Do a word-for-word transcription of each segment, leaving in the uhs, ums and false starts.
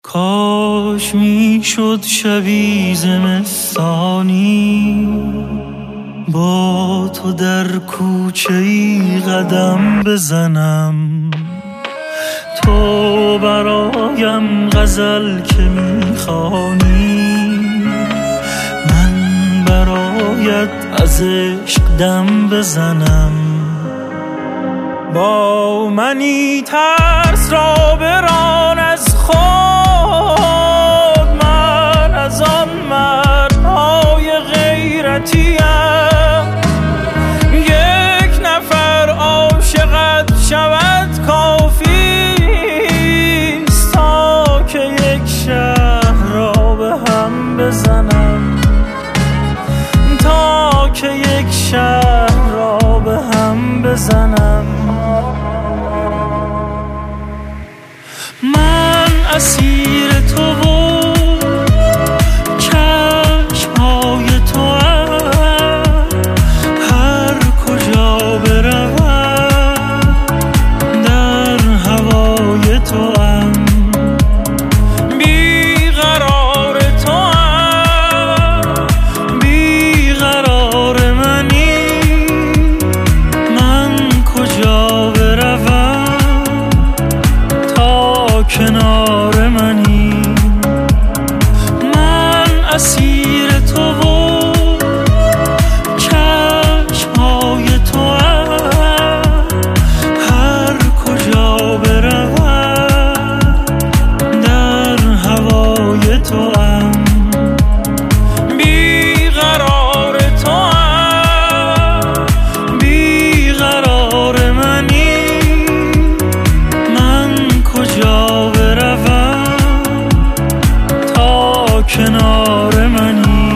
کاش می شد شبی زمستانی با تو در کوچه ای قدم بزنم، تو برایم غزل که می خوانی، من برایت از عشق دم بزنم. با منی ترس را بران از خود، من از آن مردهای غیرتیم، یک نفر عاشقت شود کافیست تا که یک شهر را به هم بزنم، تا که یک شهر را به هم بزنم. من اسیر تو و چشمهای تو هم، هر کجا بروم در هوای تو هم، بیقرار تو هم، بیقرار منی، من کجا بروم تا کنار منی. من اسیر تو و چشمهای تو هم، هر کجا بروم در هوای تو هم، بیقرار تو هم، بیقرار منی، من کجا بروم تا کنار منی.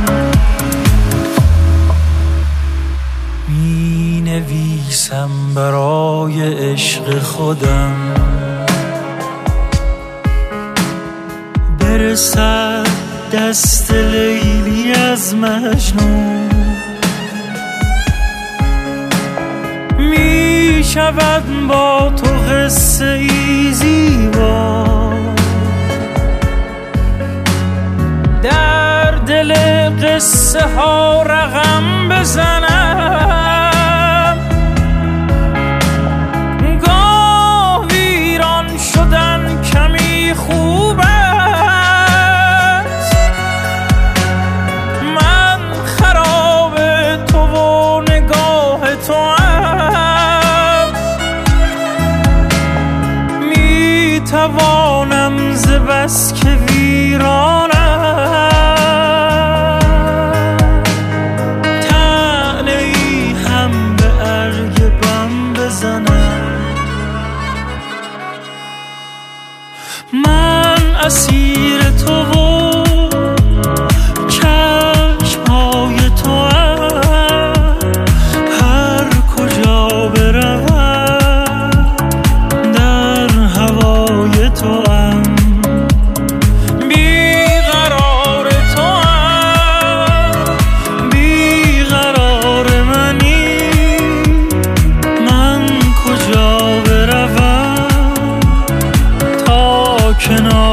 می نویسم برای عشق خودم، برسد دست لیلی از مجنون، می شود با تو قصه ای زیبا، در دل قصه ها رقم بزنم، گاه ویران شدن کمی خوب است، من خراب تو و نگاه تو هم، می توانم ز بس که ویرانم طعنه ای هم به ارگ بم بزنم. من اسیر تو و چشمهای تو هم، هر کجا بروم در هوای تو هم، بیقرار تو هم، بیقرار منی، من کجا بروم تا کنار